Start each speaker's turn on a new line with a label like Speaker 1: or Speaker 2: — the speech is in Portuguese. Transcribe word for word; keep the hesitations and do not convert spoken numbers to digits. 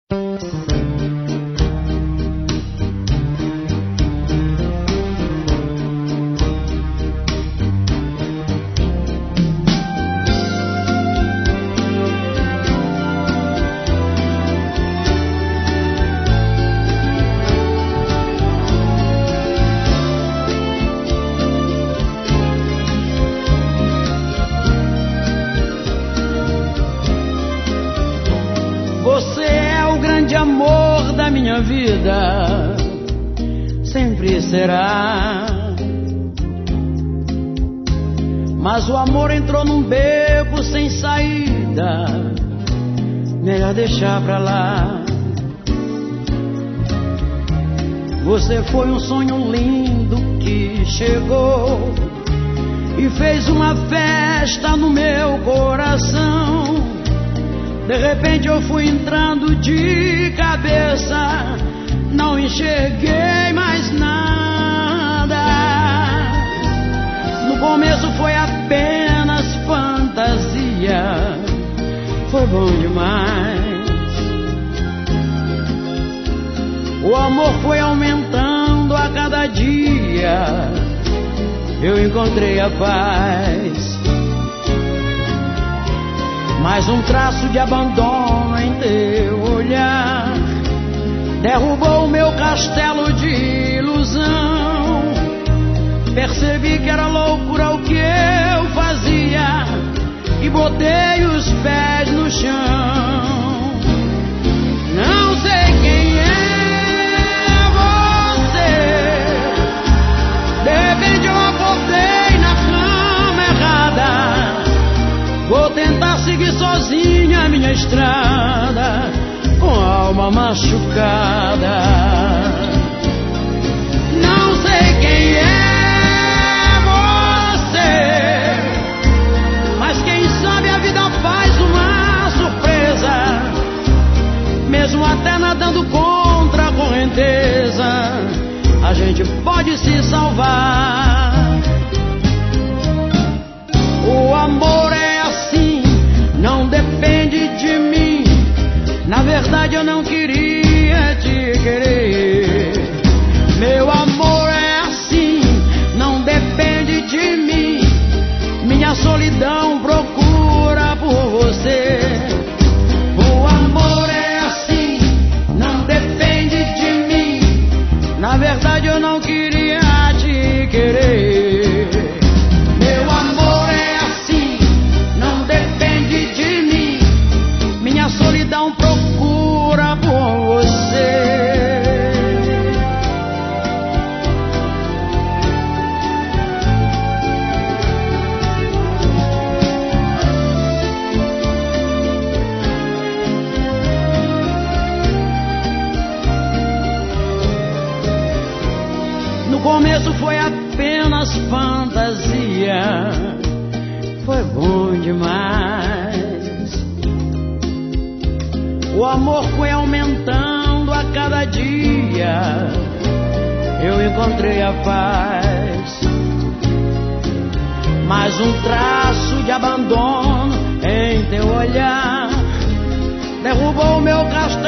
Speaker 1: Você é o grande amor da minha vida, sempre será. Mas o amor entrou num beco sem saída, melhor deixar pra lá. Você foi um sonho lindo que chegou e fez uma festa no meu coração. De repente eu fui entrando de cabeça, não enxerguei mais nada. No começo foi apenas fantasia, foi bom demais. O amor foi aumentando a cada dia, eu encontrei a paz. Mas um traço de abandono em teu olhar derrubou o meu castelo de ilusão. Percebi que era loucura o que eu fazia e botei os pés no chão. Não sei quem é você, de repente eu acordei na cama errada. Vou tentar seguir sozinha a minha estrada, com a alma machucada. Não sei quem é você, mas quem sabe a vida faz uma surpresa. Mesmo até nadando contra a correnteza, a gente pode se salvar. O amor é não depende de mim. Na verdade eu não queria te querer. Meu amor é assim, não depende de mim. Minha solidão procura por você. O amor é assim, não depende de mim. Na verdade eu não queria te querer. Solidão procura por você. No começo foi apenas fantasia, foi bom demais. O amor foi aumentando a cada dia, eu encontrei a paz. Mas um traço de abandono em teu olhar derrubou o meu castelo